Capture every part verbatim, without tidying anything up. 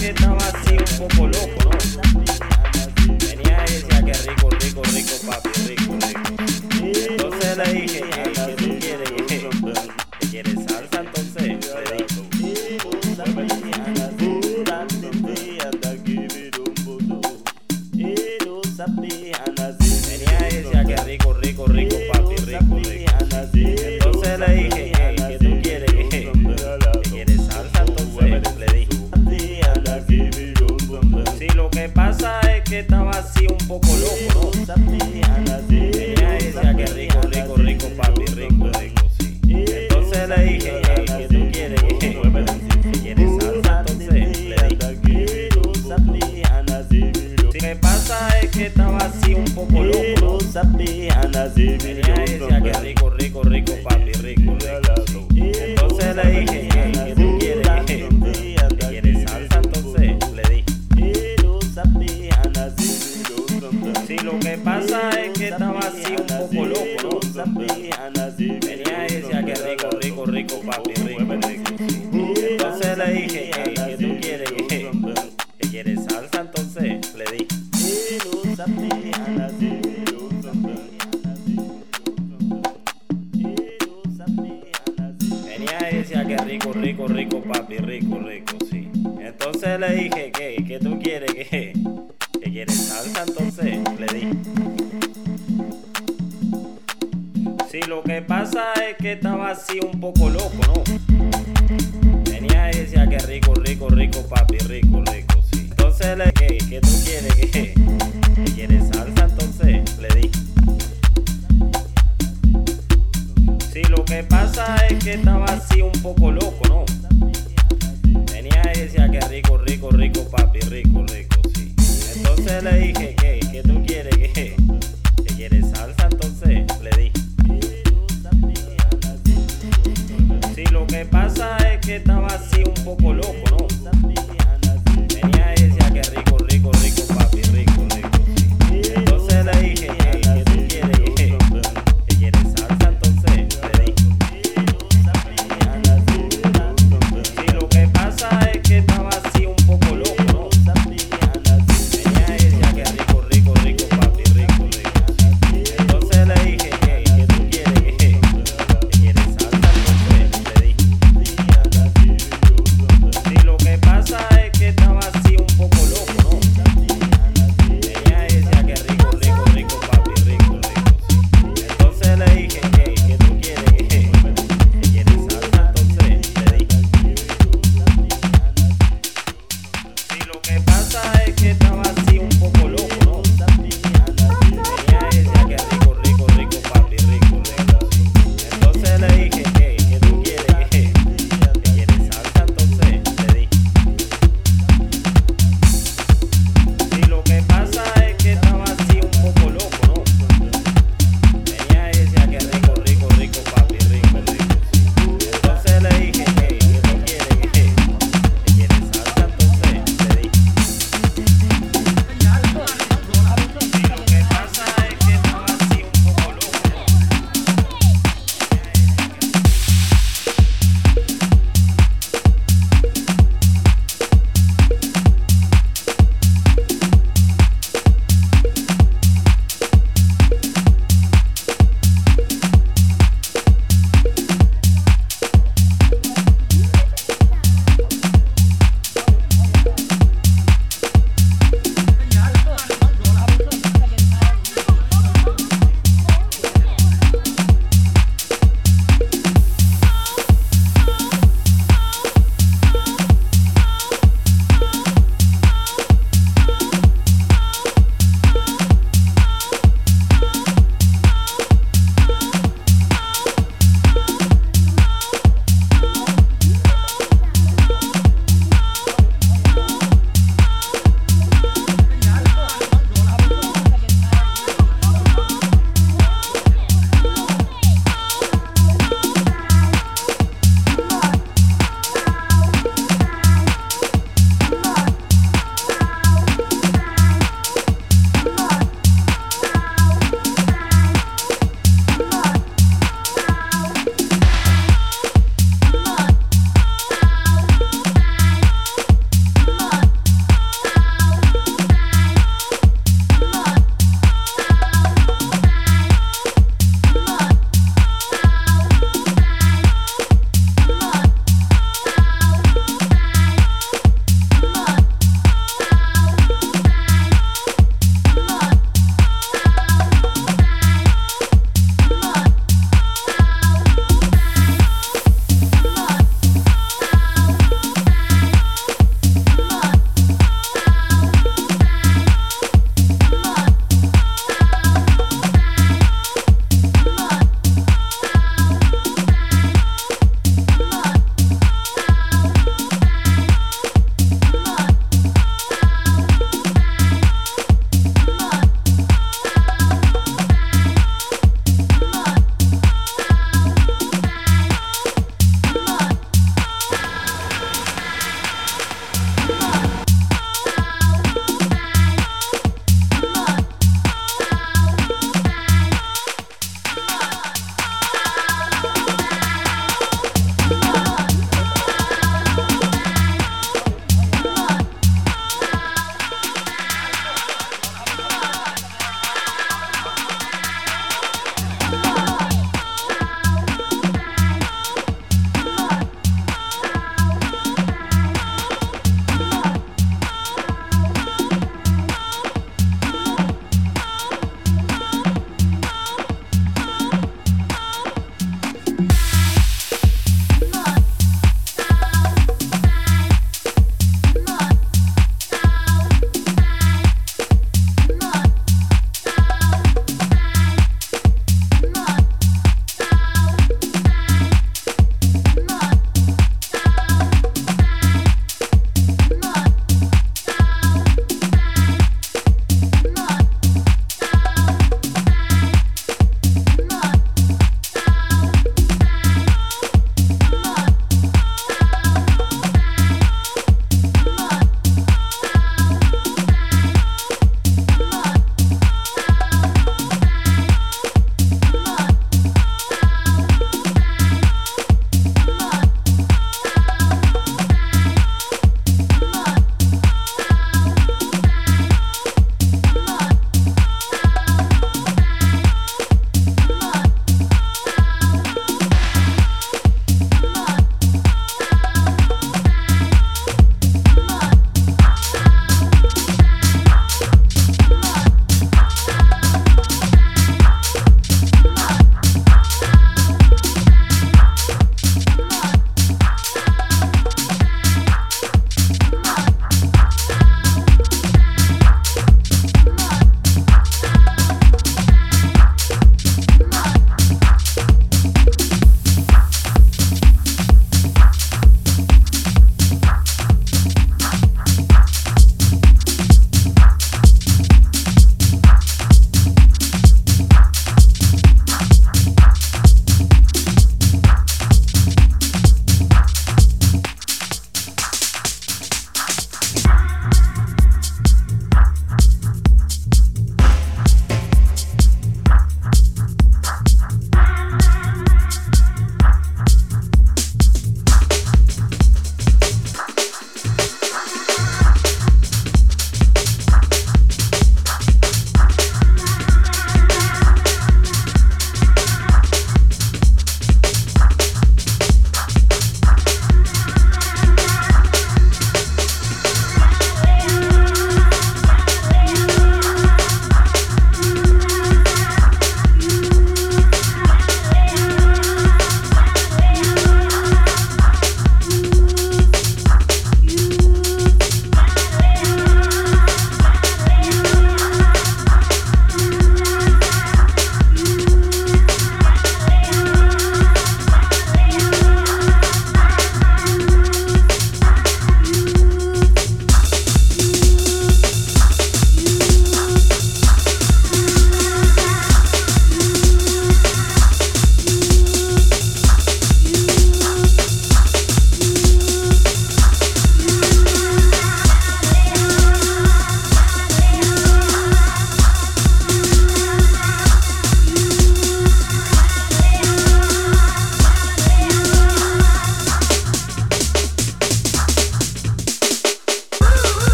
que estaba así un poco loco, ¿no? Venía y decía que rico, rico, rico, papi, rico, rico. Entonces le dije, hey, ¿qué tú quieres? ¿Qué, ¿Qué quieres salsa? Entonces le dije. Venía y decía que rico, rico, rico, papi, rico, rico. Entonces le dije, hey, ¿qué tú quieres? ¿Qué, ¿Qué quieres salsa? Entonces le dije. Si lo que pasa es que estaba así un poco loco, ¿no? Venía y decía que rico, rico, rico, papi, rico, rico, sí. Entonces le dije, hey, ¿qué tú quieres? ¿Qué, ¿Qué quieres salsa? Entonces le dije. Si lo que pasa es que estaba así un poco loco, ¿no? Venía y decía que rico, rico, rico, papi, rico, rico, sí. Entonces le dije, hey, ¿qué tú quieres? ¿Qué, ¿Qué quieres salsa? Entonces le dije. Si lo que pasa es que estaba así un poco loco, ¿no? Venía y decía que rico, rico, rico, papi, rico, rico, sí. Entonces le dije, hey, ¿qué tú quieres? ¿Qué, ¿Qué quieres salsa? Entonces le dije. Venía y decía que rico, rico, rico, papi, rico, rico, sí. Entonces le dije, ¿qué, ¿Qué tú quieres? ¿Qué, ¿Qué quieres salsa? Entonces le dije. Si lo que pasa es que estaba así un poco loco, ¿no? Venía y decía que rico, rico, rico, papi, rico, rico, sí. Entonces le dije, ¿qué, ¿Qué tú quieres? ¿Qué, ¿Qué quieres salsa? Entonces le dije. Si lo que pasa es que estaba así un poco loco, ¿no? Venía y decía que rico, rico, rico, papi, rico, rico, sí. Entonces le dije, ¿qué, ¿Qué tú quieres? ¿Qué, ¿Qué quieres salsa? Entonces le dije. Si lo que pasa es que estaba así un poco loco, ¿no?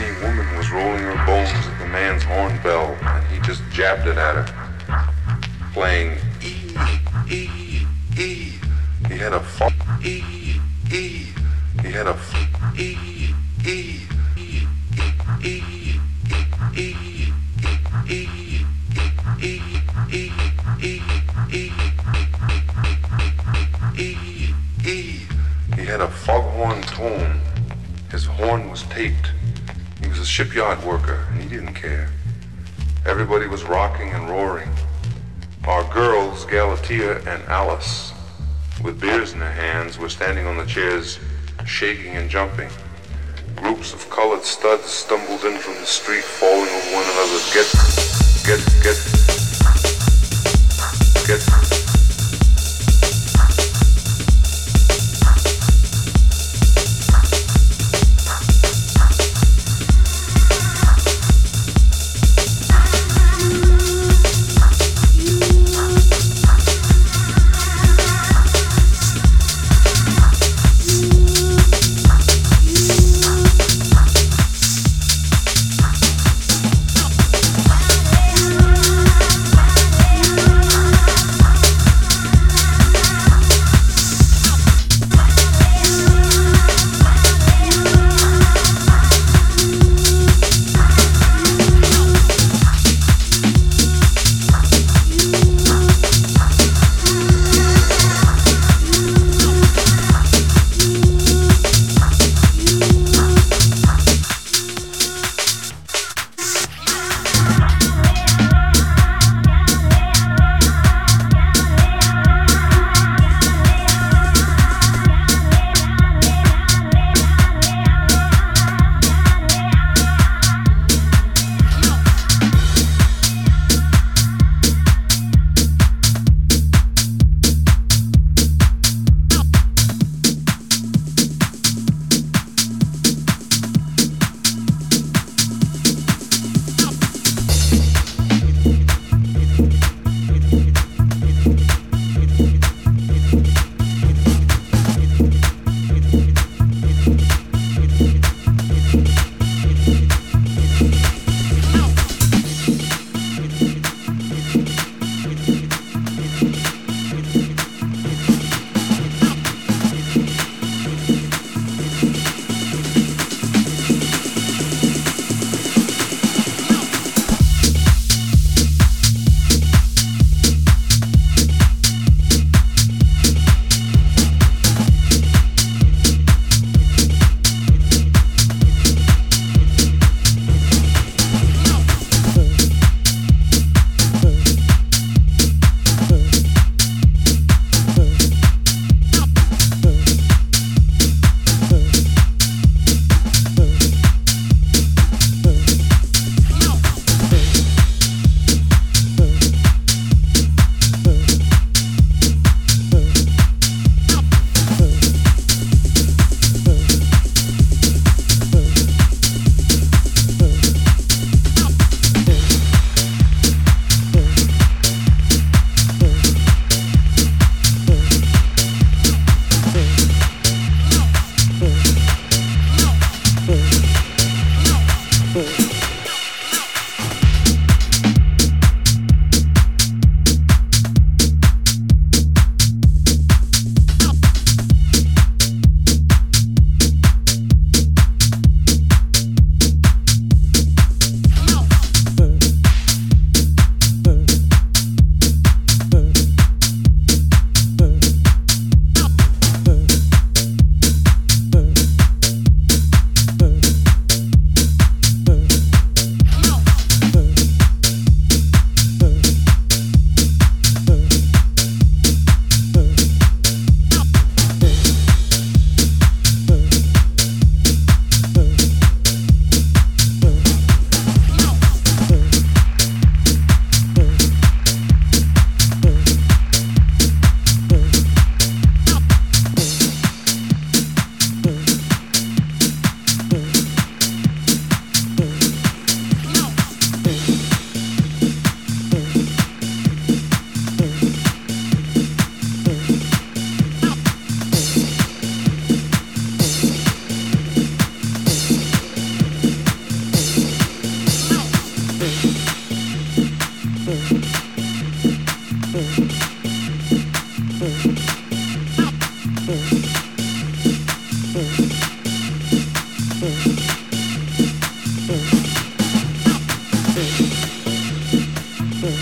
skinny woman was rolling her bones at the man's horn bell, and he just jabbed it at her, playing E, E, E. He had a f E, E. He had a f E, E, E, E, E, E, E, E, E. He had a foghorn tone. His horn was taped. He was a shipyard worker, and he didn't care. Everybody was rocking and roaring. Our girls, Galatea and Alice, with beers in their hands, were standing on the chairs, shaking and jumping. Groups of colored studs stumbled in from the street, falling over one another. Get, get, get, get.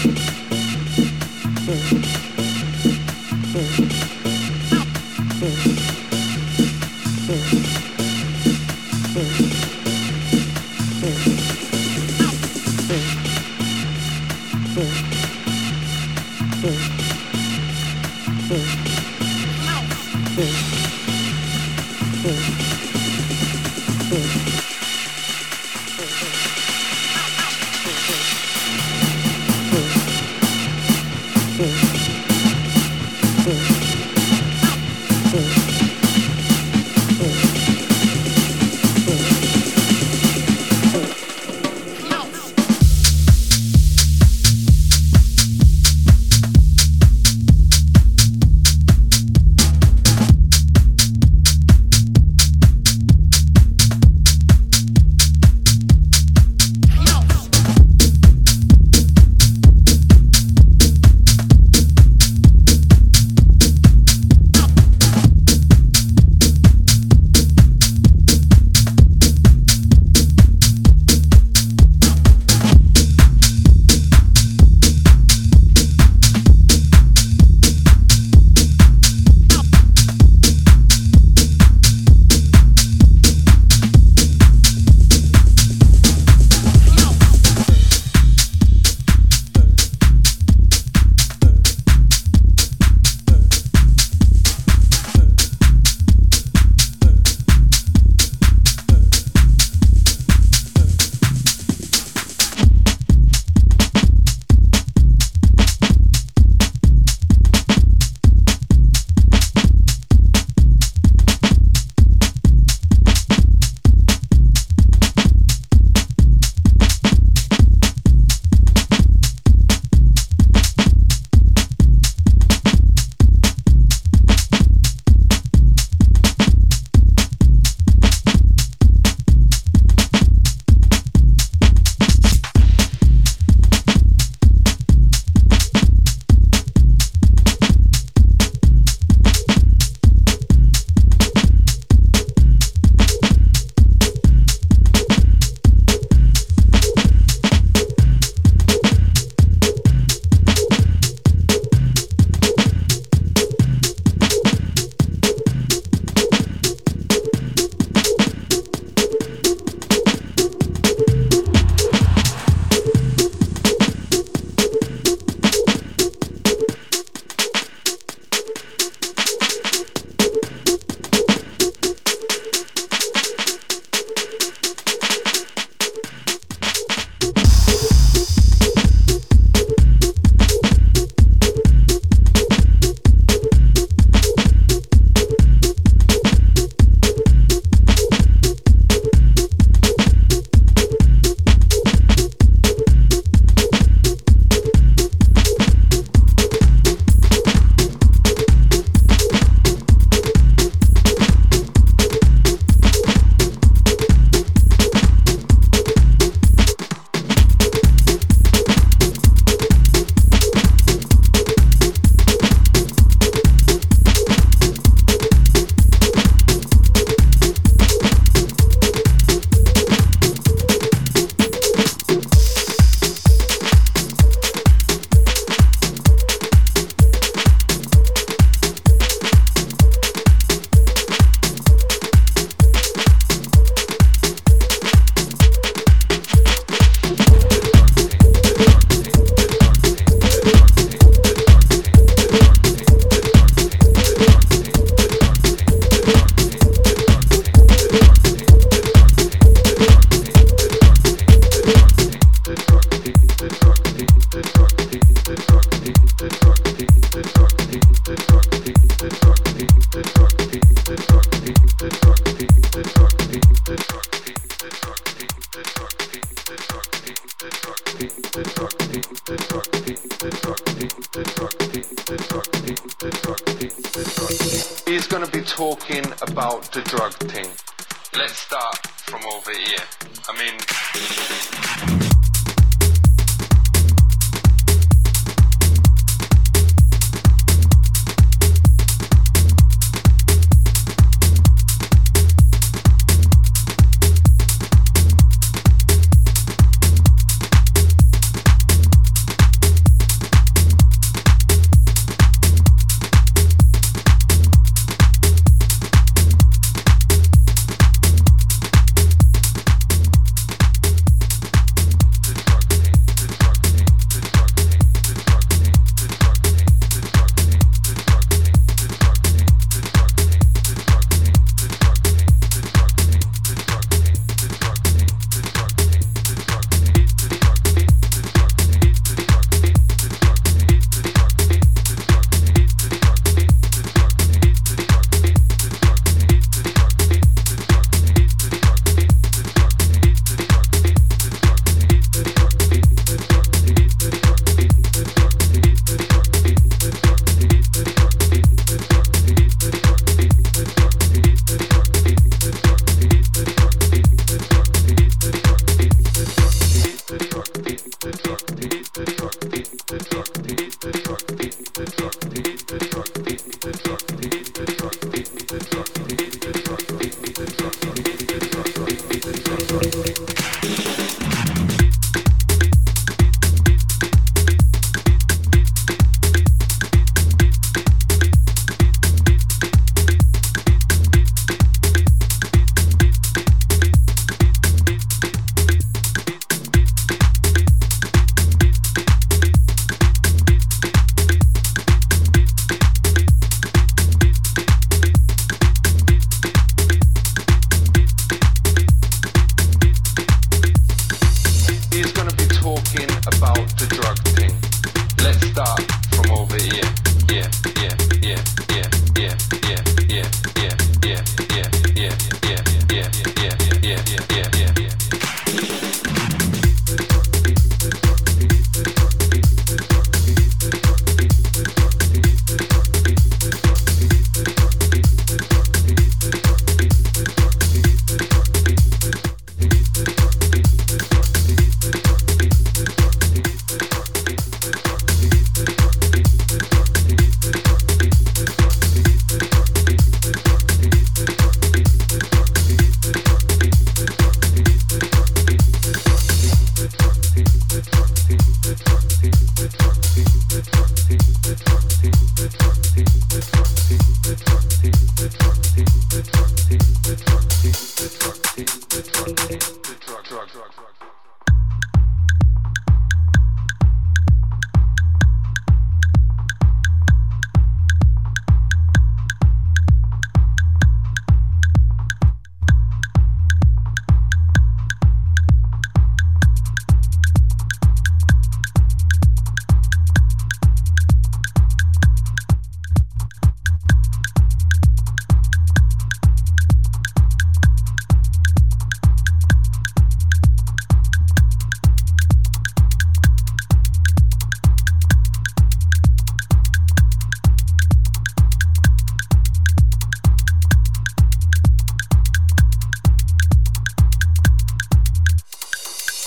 He's going to be talking about the drug thing. Let's start from over here. I mean...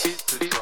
to